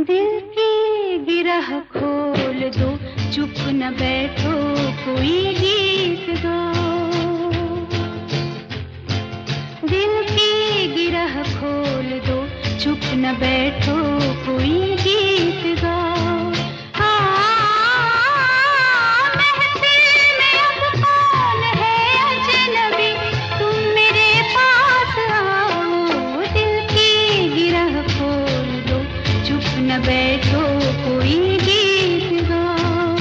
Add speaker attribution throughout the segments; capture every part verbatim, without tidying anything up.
Speaker 1: दिल की गिरह खोल दो, चुप न बैठो, कोई गीत गाओ। दिल की गिरह खोल दो, चुप न बैठो, कोई गीत गाओ। न बैठो, कोई गीत गाओ।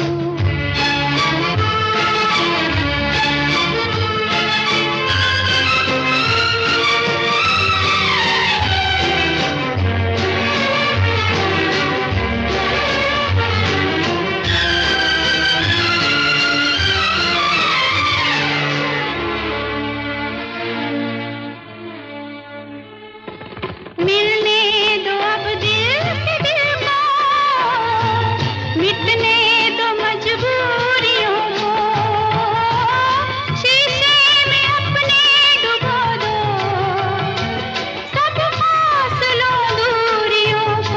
Speaker 1: मिलने दो अब दिल से दिल को, मिटने दो मजबूरियों को, शीशे में अपने डुबो दो सब फासलों दूरियों को।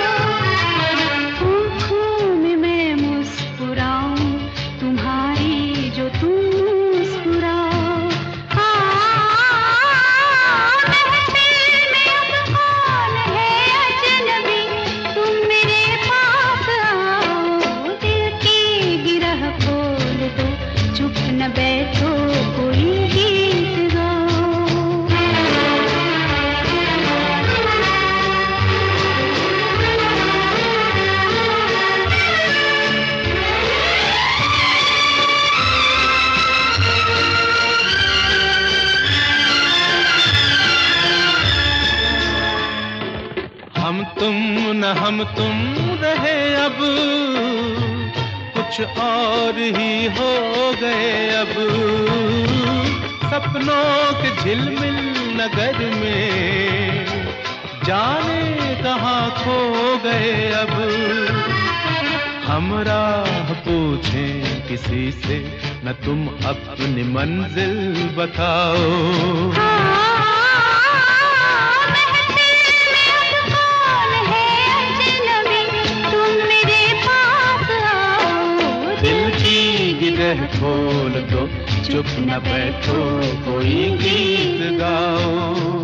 Speaker 1: आँखों में मैं मुस्कुराऊं तुम्हारी, जो तुम मुस्कुराओ। न बैठो, कोई गीत गाओ।
Speaker 2: हम तुम न हम तुम रहे, अब कुछ और ही हो गए। अब सपनों के झिलमिल नगर में जाने कहाँ खो गए। अब हम राह पूछें किसी से, न तुम अपनी मंजिल बताओ। गिरह खोल दो, चुप न बैठो, कोई गीत गाओ।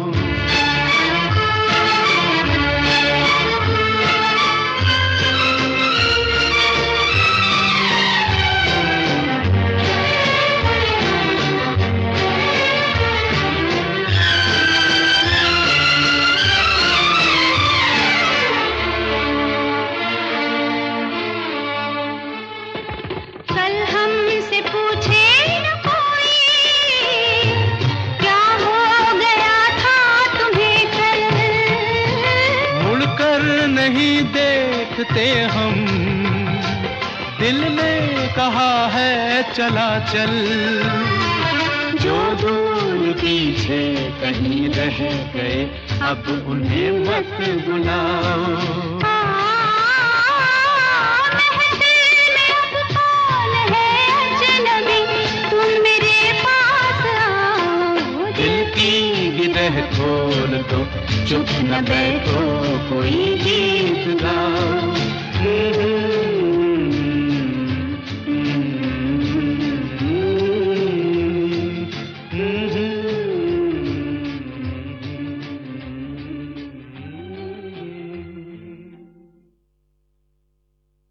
Speaker 1: हमसे पूछे न कोई, क्या हो गया था तुम्हें कल।
Speaker 2: मुड़कर नहीं देखते हम, दिल ने कहा है चला चल। जो दूर पीछे कहीं रह गए, अब उन्हें मत बुलाओ। गिरह खोल दो, चुप न बैठो, कोई गीत